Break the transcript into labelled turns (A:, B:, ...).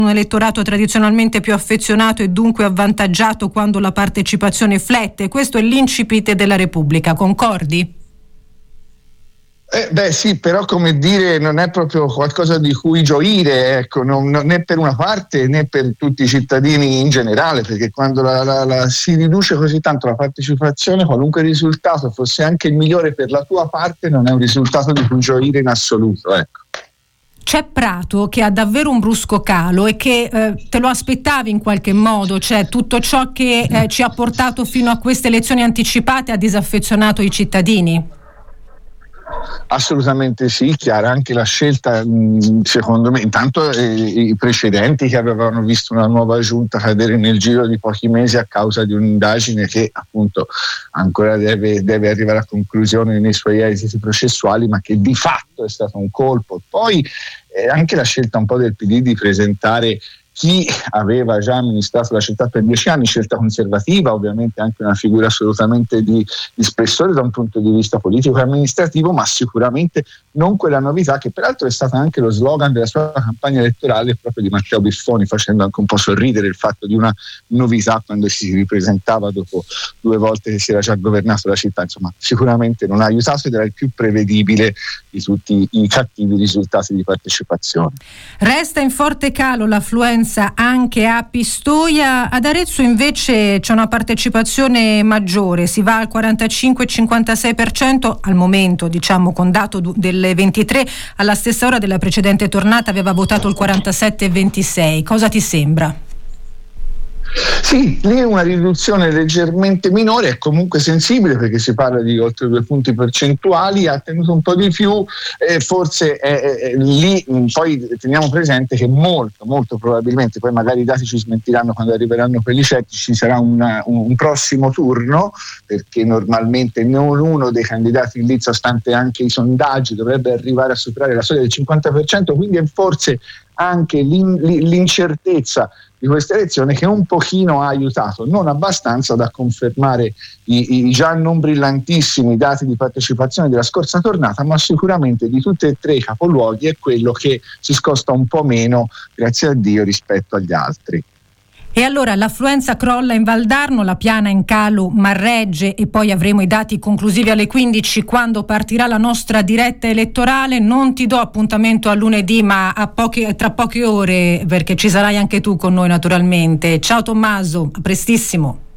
A: un elettorato tradizionalmente più affezionato e dunque avvantaggiato quando la partecipazione flette. Questo è l'incipit della Repubblica, concordi?
B: Sì, però come dire, non è proprio qualcosa di cui gioire, ecco, né per una parte né per tutti i cittadini in generale, perché quando si riduce così tanto la partecipazione, qualunque risultato fosse anche il migliore per la tua parte non è un risultato di cui gioire in assoluto, ecco.
A: C'è Prato che ha davvero un brusco calo e che te lo aspettavi in qualche modo, cioè tutto ciò che ci ha portato fino a queste elezioni anticipate ha disaffezionato i cittadini?
B: Assolutamente sì, chiara anche la scelta, secondo me, intanto i precedenti che avevano visto una nuova giunta cadere nel giro di pochi mesi a causa di un'indagine che appunto ancora deve arrivare a conclusione nei suoi esiti processuali, ma che di fatto è stato un colpo. Poi anche la scelta un po' del PD di presentare chi aveva già amministrato la città per 10 anni, scelta conservativa, ovviamente anche una figura assolutamente di spessore da un punto di vista politico e amministrativo, ma sicuramente non quella novità che peraltro è stata anche lo slogan della sua campagna elettorale proprio di Matteo Biffoni, facendo anche un po' sorridere il fatto di una novità quando si ripresentava dopo 2 volte che si era già governato la città. Insomma, sicuramente non ha aiutato ed era il più prevedibile di tutti i cattivi risultati di partecipazione.
A: Resta in forte calo l'affluenza anche a Pistoia. Ad Arezzo invece c'è una partecipazione maggiore, si va al 45-56% al momento, diciamo con dato delle 23, alla stessa ora della precedente tornata aveva votato il 47-26. Cosa ti sembra?
B: Sì, lì è una riduzione leggermente minore, è comunque sensibile perché si parla di oltre 2 punti percentuali, ha tenuto un po' di più, forse lì poi teniamo presente che molto probabilmente, poi magari i dati ci smentiranno quando arriveranno quelli scettici, sarà un prossimo turno, perché normalmente non uno dei candidati lì, stante anche i sondaggi, dovrebbe arrivare a superare la soglia del 50%, quindi è forse anche l'incertezza di questa elezione che un pochino ha aiutato, non abbastanza da confermare i già non brillantissimi dati di partecipazione della scorsa tornata, ma sicuramente di tutti e 3 i capoluoghi è quello che si scosta un po' meno, grazie a Dio, rispetto agli altri.
A: E allora l'affluenza crolla in Valdarno, la piana in calo ma regge, e poi avremo i dati conclusivi alle 15 quando partirà la nostra diretta elettorale. Non ti do appuntamento a lunedì, ma tra poche ore, perché ci sarai anche tu con noi naturalmente. Ciao Tommaso, a prestissimo.